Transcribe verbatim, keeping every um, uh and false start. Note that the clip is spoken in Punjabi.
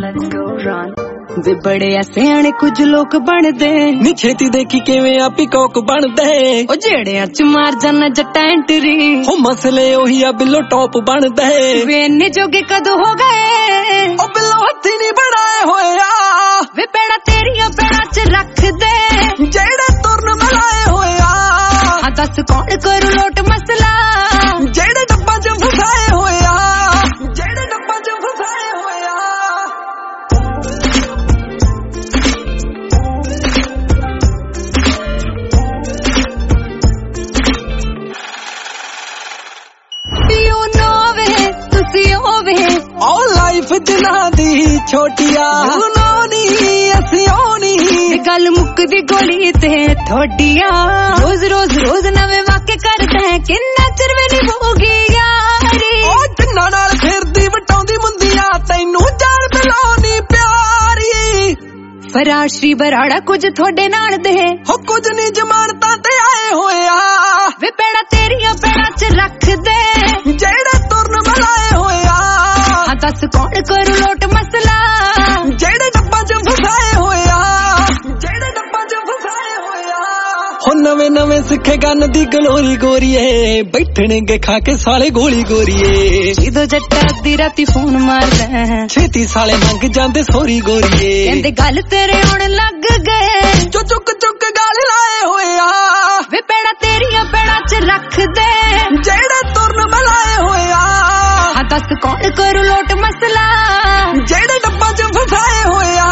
ਵੇ ਬੜੇ ਸਿਆਣੇ ਕੁਝ ਲੋਕ ਬਣਦੇ ਨੀ ਛੇਤੀ ਦੇਖੀ ਕਿਵੇਂ ਆ ਪੀਕੌਕ ਬਣਦੇ ਉਹ ਜਿਹੜਿਆਂ ਚ ਮਾਰ ਜਾਣਾ ਜੱਟਾ ਐਂਟਰੀ ਹੋ ਮਸਲੇ ਉਹੀ ਆ ਬਿੱਲੋ ਟੌਪ ਬਣਦੇ ਵੇ ਇੰਨੇ ਜੋਗੇ ਕਦੋਂ ਹੋ ਗਏ ਉਹ ਬਿੱਲੋ ਹੱਥੀ ਨਹੀਂ ਬਣਾਏ ਹੋਇਆ ਵੇ ਪੈਣਾ ਤੇਰੀਆਂ ਪੈਣਾ ਚ ਰੱਖ ਦੇ ਜਿਹੜੇ ਤੁਰਨ ਮਲਾਏ ਹੋਇਆ ਆ ਦੱਸ ਕੌਣ ਕਰੂ ਲੋਟ ਮਸਲਾ ਜਿਹੜੇ ਡੱਬਾ ਚ ਫਸਾਏ ਹੋਇਆ ਜਿਹੜੇ ਡੱਬਾ ਚ ਫਸਾਏ ਹੋਇਆ ਯੂ ਨੋ ਵੇ ਤੁਸੀਂ ਹੋਵੇ ਉਹ ਲਾਈਫ ਜਿਨ੍ਹਾਂ ਦੀ ਛੋਟੀਆ ਯੂ ਨੋ ਨੀ ਅਸੀਂ ਉਹ ਨੀ ਗੱਲ ਮੁੱਕਦੀ ਗੋਲੀ ਤੇ ਥੋੜੀਆਂ ਰੋਜ਼ ਰੋਜ਼ ਰੋਜ਼ ਨਵੇਂ ਵਾਕੇ ਕਰਦਾ ਕਿੰਨਾ ਚਿਰ ਵੀ ਨਹੀਂ ਹੋਗੀ ਯਾਰੀ ਉਹ ਜਿੰਨਾ ਨਾਲ ਫਿਰਦੀ ਵਟਾਉਂਦੀ ਮੁੰਦੀਆਂ ਤੈਨੂੰ ਜਾਣ ਮਿਲਾਉਣੀ ਪਿਆਰੀ ਫਰਾਸ਼ੀ ਬਰਾੜਾ ਕੁਝ ਤੁਹਾਡੇ ਨਾਲ ਦੇ ਹੋ ਕੁਝ ਨਹੀਂ ਜ਼ਮਾਨਤਾਂ ਤੇ ਆਏ ਹੋਇਆ ਵੇ ਪੈਣਾ ਤੇਰੀਆਂ ਪੈਣਾ ਚ ਰੱਖ ਦੇ ਜਿਹੜੇ ਤੁਰਨ ਮਲਾਏ ਹੋਇਆ ਹਾਂ ਦੱਸ ਕੌਣ ਕਰੂ ਲੋਟ ਮਸਲਾ ਜਿਹੜੇ ਡੱਬਾ ਚ ਫਸਾਏ ਹੋਇਆ ਜਿਹੜੇ ਡੱਬਾ ਚ ਫਸਾਏ ਹੋਇਆ ਹੋ ਨਵੇਂ ਨਵੇਂ ਸਿੱਖੇ ਗੰਨ ਦੀ ਗਲੋਰੀ ਗੋਰੀਏ ਬੈਠਣਗੇ ਖਾ ਕੇ ਸਾਲੇ ਗੋਲੀ ਗੋਰੀਏ ਜਦੋਂ ਜੱਟਾ ਅੱਧੀ ਰਾਤੀ ਫੋਨ ਮਾਰਦਾ ਛੇਤੀ ਸਾਲੇ ਮੰਗ ਜਾਂਦੇ ਸੋਰੀ ਗੋਰੀਏ ਕਹਿੰਦੇ ਗੱਲ ਤੇਰੇ ਆਉਣ ਲੱਗ ਗਏ ਜੋ ਚੁੱਕ ਚੁੱਕ ਗਾਲ ਲਾਏ ਹੋਇਆ ਵੇ ਪੈਣਾ ਤੇਰੀਆਂ ਪੈਣਾ ਚ ਰੱਖ ਦੇ ਜਿਹੜੇ ਤੁਰਨ ਮਲਾਏ ਹੋਇਆ ਹਾਂ ਦੱਸ ਕੌਣ ਕਰੂ ਲੋਟ ਮਸਲਾ ਜਿਹੜੇ ਡੱਬਾ ਚ ਫਸਾਏ ਹੋਇਆ